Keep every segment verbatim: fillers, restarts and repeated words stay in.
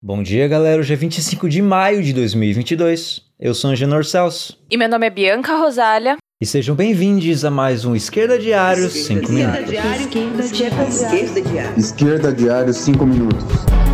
Bom dia, galera. Hoje é vinte e cinco de maio de dois mil e vinte e dois. Eu sou Angenor Celso. E meu nome é Bianca Rosália. E sejam bem-vindos a mais um Esquerda Diário cinco minutos. Esquerda Diário. Esquerda Diário cinco minutos.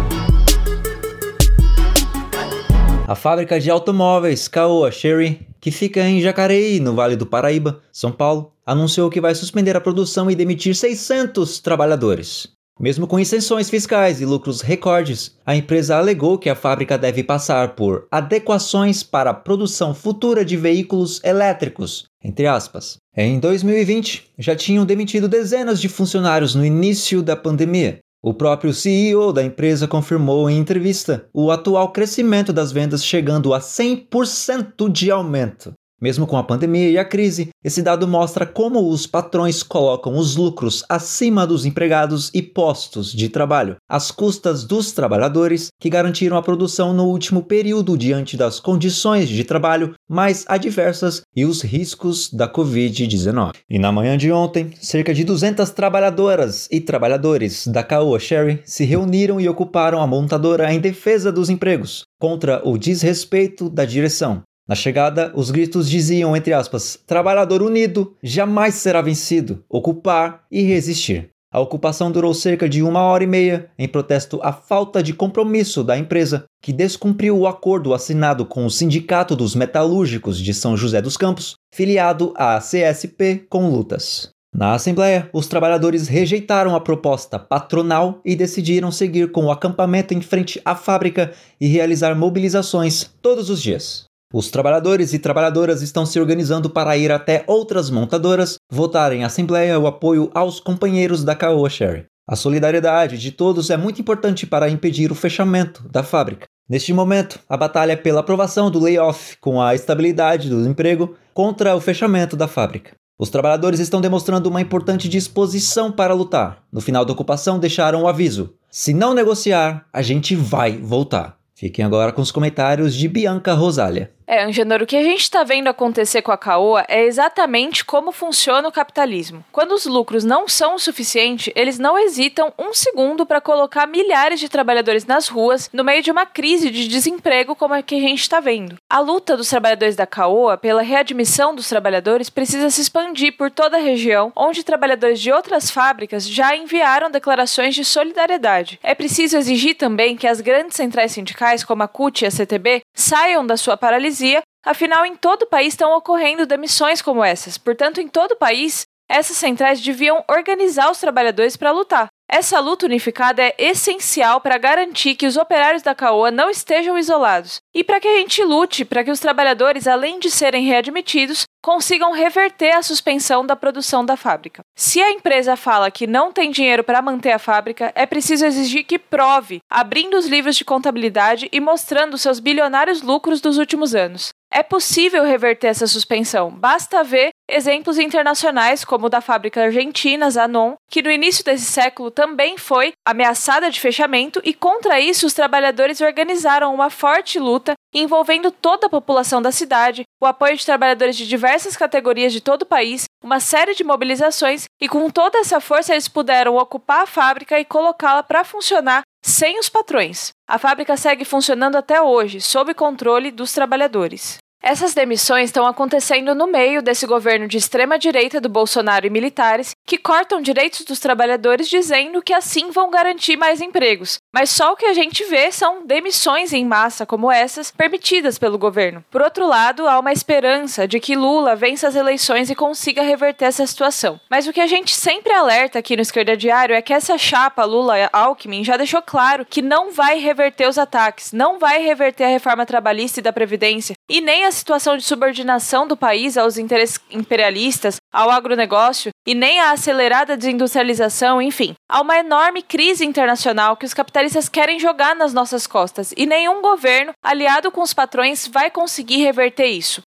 A fábrica de automóveis Caoa Chery, que fica em Jacareí, no Vale do Paraíba, São Paulo, anunciou que vai suspender a produção e demitir seiscentos trabalhadores. Mesmo com isenções fiscais e lucros recordes, a empresa alegou que a fábrica deve passar por adequações para a produção futura de veículos elétricos, entre aspas. Em dois mil e vinte, já tinham demitido dezenas de funcionários no início da pandemia. O próprio C E O da empresa confirmou em entrevista o atual crescimento das vendas chegando a cem por cento de aumento. Mesmo com a pandemia e a crise, esse dado mostra como os patrões colocam os lucros acima dos empregados e postos de trabalho, às custas dos trabalhadores que garantiram a produção no último período diante das condições de trabalho mais adversas e os riscos da covid dezenove. E na manhã de ontem, cerca de duzentas trabalhadoras e trabalhadores da Caoa Chery se reuniram e ocuparam a montadora em defesa dos empregos, contra o desrespeito da direção. Na chegada, os gritos diziam, entre aspas, trabalhador unido jamais será vencido, ocupar e resistir. A ocupação durou cerca de uma hora e meia, em protesto à falta de compromisso da empresa, que descumpriu o acordo assinado com o Sindicato dos Metalúrgicos de São José dos Campos, filiado à C S P com lutas. Na Assembleia, os trabalhadores rejeitaram a proposta patronal e decidiram seguir com o acampamento em frente à fábrica e realizar mobilizações todos os dias. Os trabalhadores e trabalhadoras estão se organizando para ir até outras montadoras votar em assembleia o apoio aos companheiros da Caoa Chery. A solidariedade de todos é muito importante para impedir o fechamento da fábrica. Neste momento, a batalha é pela aprovação do layoff com a estabilidade do emprego contra o fechamento da fábrica. Os trabalhadores estão demonstrando uma importante disposição para lutar. No final da ocupação, deixaram o aviso: se não negociar, a gente vai voltar. Fiquem agora com os comentários de Bianca Rosália. É, Angenor, o que a gente está vendo acontecer com a Caoa é exatamente como funciona o capitalismo. Quando os lucros não são o suficiente, eles não hesitam um segundo para colocar milhares de trabalhadores nas ruas no meio de uma crise de desemprego como a que a gente está vendo. A luta dos trabalhadores da Caoa pela readmissão dos trabalhadores precisa se expandir por toda a região, onde trabalhadores de outras fábricas já enviaram declarações de solidariedade. É preciso exigir também que as grandes centrais sindicais, como a C U T e a C T B, saiam da sua paralisia. Afinal, em todo o país estão ocorrendo demissões como essas. Portanto, em todo o país, essas centrais deviam organizar os trabalhadores para lutar. Essa luta unificada é essencial para garantir que os operários da Caoa não estejam isolados e para que a gente lute para que os trabalhadores, além de serem readmitidos, consigam reverter a suspensão da produção da fábrica. Se a empresa fala que não tem dinheiro para manter a fábrica, é preciso exigir que prove, abrindo os livros de contabilidade e mostrando seus bilionários lucros dos últimos anos. É possível reverter essa suspensão, basta ver exemplos internacionais como o da fábrica argentina Zanon, que no início desse século também foi ameaçada de fechamento e contra isso os trabalhadores organizaram uma forte luta envolvendo toda a população da cidade, o apoio de trabalhadores de diversas categorias de todo o país, uma série de mobilizações e com toda essa força eles puderam ocupar a fábrica e colocá-la para funcionar sem os patrões. A fábrica segue funcionando até hoje, sob controle dos trabalhadores. Essas demissões estão acontecendo no meio desse governo de extrema-direita do Bolsonaro e militares que cortam direitos dos trabalhadores dizendo que assim vão garantir mais empregos. Mas só o que a gente vê são demissões em massa como essas permitidas pelo governo. Por outro lado, há uma esperança de que Lula vença as eleições e consiga reverter essa situação. Mas o que a gente sempre alerta aqui no Esquerda Diário é que essa chapa Lula-Alckmin já deixou claro que não vai reverter os ataques, não vai reverter a reforma trabalhista e da Previdência, e nem a situação de subordinação do país aos interesses imperialistas, ao agronegócio, e nem a acelerada desindustrialização, enfim. Há uma enorme crise internacional que os capitalistas querem jogar nas nossas costas, e nenhum governo, aliado com os patrões, vai conseguir reverter isso.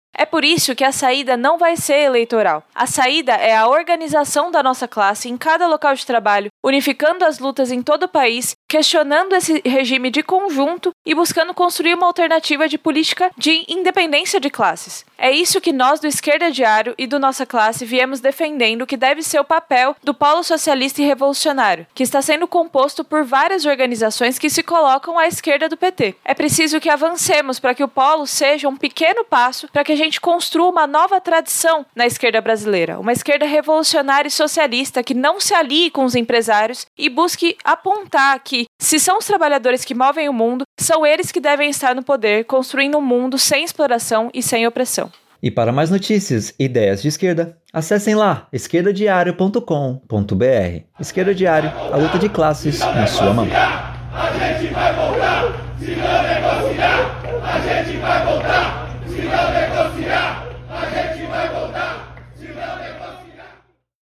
É por isso que a saída não vai ser eleitoral. A saída é a organização da nossa classe em cada local de trabalho, unificando as lutas em todo o país, questionando esse regime de conjunto e buscando construir uma alternativa de política de independência de classes. É isso que nós do Esquerda Diário e do Nossa Classe viemos defendendo que deve ser o papel do Polo Socialista e Revolucionário, que está sendo composto por várias organizações que se colocam à esquerda do P T. É preciso que avancemos para que o Polo seja um pequeno passo para que a gente construa uma nova tradição na esquerda brasileira, uma esquerda revolucionária e socialista que não se alie com os empresários e busque apontar que, se são os trabalhadores que movem o mundo, são eles que devem estar no poder, construindo um mundo sem exploração e sem opressão. E para mais notícias e ideias de esquerda, acessem lá esquerda diário ponto com ponto b r. Esquerda Diário, a luta de classes na sua mão. A gente vai voltar, se não negociar, a gente vai voltar, se não negociar.